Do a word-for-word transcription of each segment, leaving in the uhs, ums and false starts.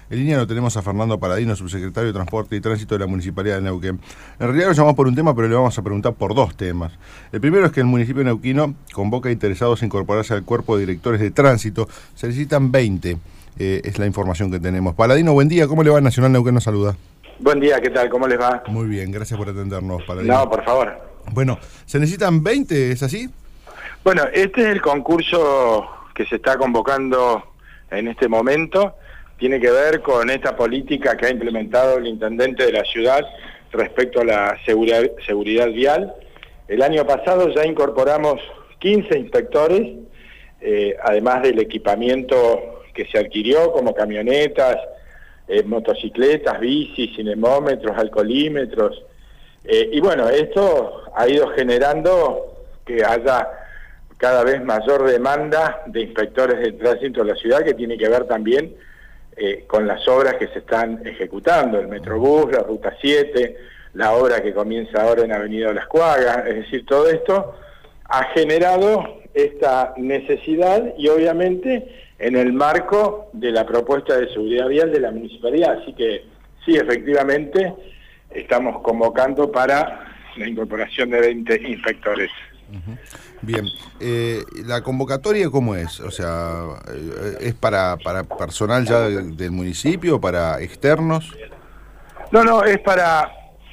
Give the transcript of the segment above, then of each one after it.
En línea lo tenemos a Fernando Paladino, subsecretario de Transporte y Tránsito de la Municipalidad de Neuquén. En realidad lo llamamos por un tema, pero le vamos a preguntar por dos temas. El primero es que el municipio neuquino convoca a interesados a incorporarse al cuerpo de directores de tránsito. Se necesitan veinte, eh, es la información que tenemos. Paladino, buen día, ¿cómo le va? Nacional Neuquén nos saluda. Buen día, ¿qué tal? ¿Cómo les va? Muy bien, gracias por atendernos, Paladino. No, por favor. Bueno, ¿se necesitan veinte, es así? Bueno, este es el concurso que se está convocando en este momento. Tiene que ver con esta política que ha implementado el intendente de la ciudad respecto a la seguridad, seguridad vial. El año pasado ya incorporamos quince inspectores, eh, además del equipamiento que se adquirió, como camionetas, eh, motocicletas, bicis, cinemómetros, alcoholímetros. Eh, y bueno, esto ha ido generando que haya cada vez mayor demanda de inspectores de tránsito en la ciudad, que tiene que ver también eh, con las obras que se están ejecutando, el Metrobús, la Ruta siete, la obra que comienza ahora en Avenida Las Cuagas. Es decir, todo esto ha generado esta necesidad y obviamente en el marco de la propuesta de seguridad vial de la municipalidad. Así que sí, efectivamente, estamos convocando para la incorporación de veinte inspectores. Uh-huh. Bien, eh, ¿la convocatoria cómo es? O sea, ¿es para, para personal ya del, del municipio, para externos? No, no, es para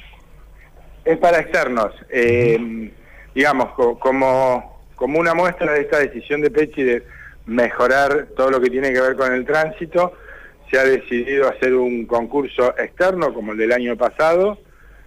es para externos. Eh, uh-huh. Digamos, co como, como una muestra de esta decisión de Pechi de mejorar todo lo que tiene que ver con el tránsito, se ha decidido hacer un concurso externo como el del año pasado,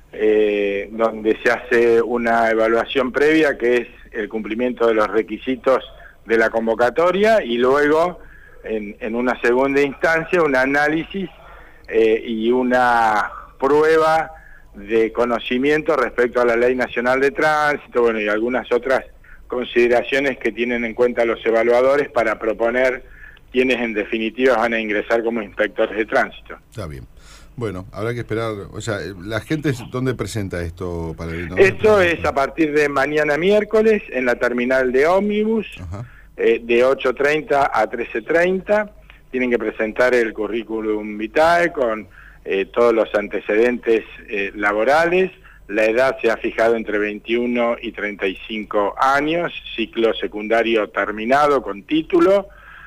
eh, donde se hace una evaluación previa que es el cumplimiento de los requisitos de la convocatoria y luego en, en una segunda instancia un análisis eh, y una prueba de conocimiento respecto a la Ley Nacional de Tránsito, bueno, y algunas otras consideraciones que tienen en cuenta los evaluadores para proponer quienes en definitiva van a ingresar como inspectores de tránsito. Está bien. Bueno, habrá que esperar, o sea, ¿la gente dónde presenta esto, Paladino? Esto es a partir de mañana miércoles en la terminal de ómnibus, eh, de ocho treinta a trece treinta. Tienen que presentar el currículum vitae con eh, todos los antecedentes eh, laborales. La edad se ha fijado entre veintiuno y treinta y cinco años, ciclo secundario terminado con título,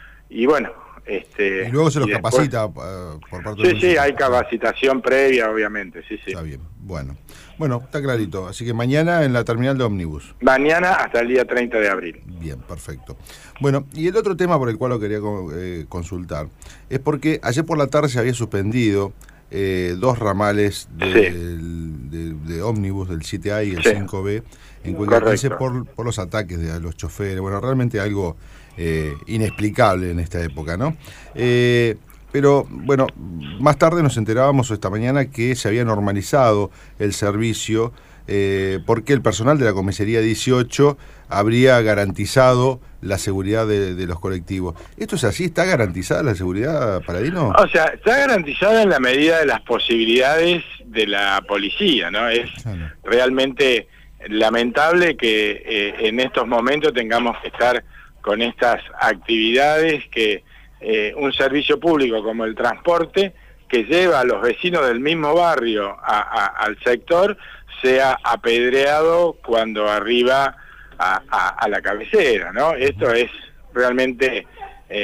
y bueno... Este, y luego se los y después, capacita uh, por parte sí, de... Sí, sí, hay capacitación previa, obviamente, sí, sí. Está bien, bueno. Bueno, está clarito. Así que mañana en la terminal de ómnibus. Mañana hasta el día treinta de abril. Bien, perfecto. Bueno, y el otro tema por el cual lo quería eh, consultar es porque ayer por la tarde se había suspendido eh, dos ramales de, sí. de, de ómnibus, del siete A y el sí. cinco B, en Cuenca por, por los ataques de los choferes. Bueno, realmente algo... Eh, inexplicable en esta época, ¿no? Eh, pero, bueno, más tarde nos enterábamos esta mañana que se había normalizado el servicio eh, porque el personal de la comisaría dieciocho habría garantizado la seguridad de, de los colectivos. ¿Esto es así? ¿Está garantizada la seguridad, Paladino? O sea, está garantizada en la medida de las posibilidades de la policía, ¿no? Es ah, no. realmente lamentable que eh, en estos momentos tengamos que estar con estas actividades, que eh, un servicio público como el transporte, que lleva a los vecinos del mismo barrio a, a, al sector, sea apedreado cuando arriba a, a, a la cabecera, ¿no? Esto es realmente, eh,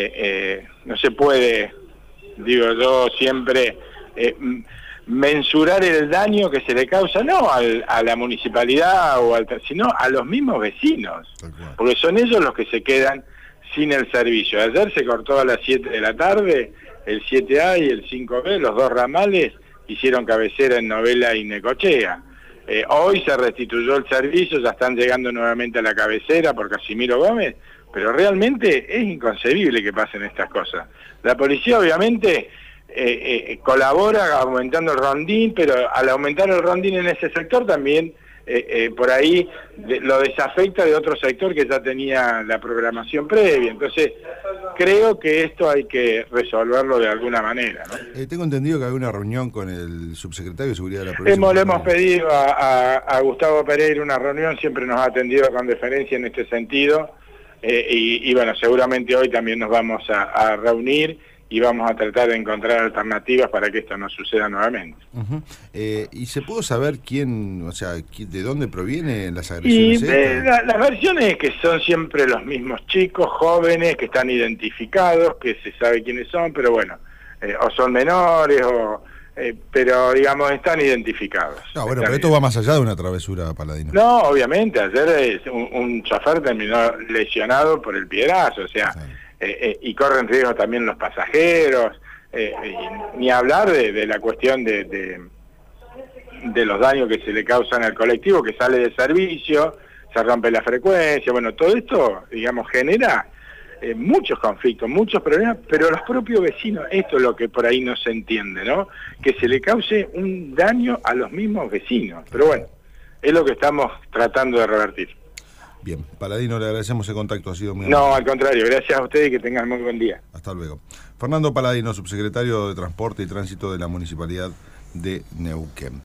eh, no se puede, digo yo siempre, eh, mensurar el daño que se le causa, no al, a la municipalidad, o al, sino a los mismos vecinos, porque son ellos los que se quedan sin el servicio. Ayer se cortó a las siete de la tarde, el siete A y el cinco B, los dos ramales hicieron cabecera en Novela y Necochea. Eh, hoy se restituyó el servicio, ya están llegando nuevamente a la cabecera por Casimiro Gómez, pero realmente es inconcebible que pasen estas cosas. La policía obviamente... Eh, eh, colabora aumentando el rondín, pero al aumentar el rondín en ese sector también eh, eh, por ahí de, lo desafecta de otro sector que ya tenía la programación previa. Entonces creo que esto hay que resolverlo de alguna manera, ¿no? Eh, tengo entendido que hay una reunión con el subsecretario de Seguridad de la provincia. Hemos, le hemos pedido a, a, a Gustavo Pereira una reunión, siempre nos ha atendido con deferencia en este sentido, eh, y, y bueno, seguramente hoy también nos vamos a, a reunir y vamos a tratar de encontrar alternativas para que esto no suceda nuevamente. Uh-huh. eh, ¿Y se pudo saber quién, o sea, de dónde provienen las agresiones? Y eh, la, las versiones es que son siempre los mismos chicos, jóvenes, que están identificados, que se sabe quiénes son, pero bueno, eh, o son menores, o eh, pero digamos, están identificados. No, bueno, están pero esto va más allá de una travesura, Paladino. No, obviamente, ayer es un, un chofer terminó lesionado por el piedrazo, o sea... Sí. Eh, eh, y corren riesgo también los pasajeros, eh, y, ni hablar de, de la cuestión de, de, de los daños que se le causan al colectivo que sale de servicio, se rompe la frecuencia, bueno, todo esto, digamos, genera eh, muchos conflictos, muchos problemas, pero los propios vecinos, esto es lo que por ahí no se entiende, ¿no? Que se le cause un daño a los mismos vecinos, pero bueno, es lo que estamos tratando de revertir. Bien, Paladino, le agradecemos el contacto, ha sido muy amable. No, al contrario, gracias a ustedes y que tengan muy buen día. Hasta luego. Fernando Paladino, subsecretario de Transporte y Tránsito de la Municipalidad de Neuquén.